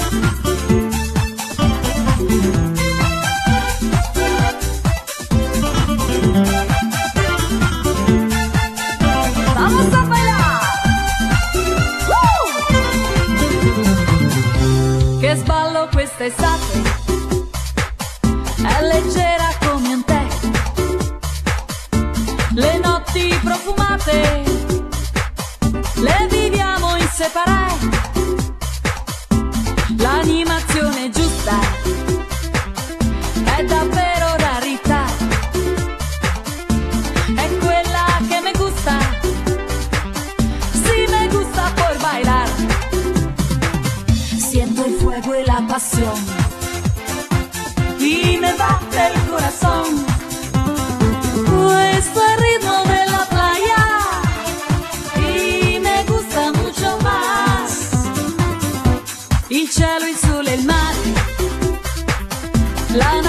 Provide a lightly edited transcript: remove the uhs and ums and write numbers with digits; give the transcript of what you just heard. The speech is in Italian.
Vamos a bailar. Che sballo quest'estate, è leggera come un tè. Le notti profumate le viviamo in separé. L'animazione giusta è davvero rarità. È quella che me gusta, sí me gusta por bailar. Siento el fuego y la pasión y me bate el corazón. Questo è il ritmo della playa y me gusta mucho más. Il cielo, il sole, il mare, la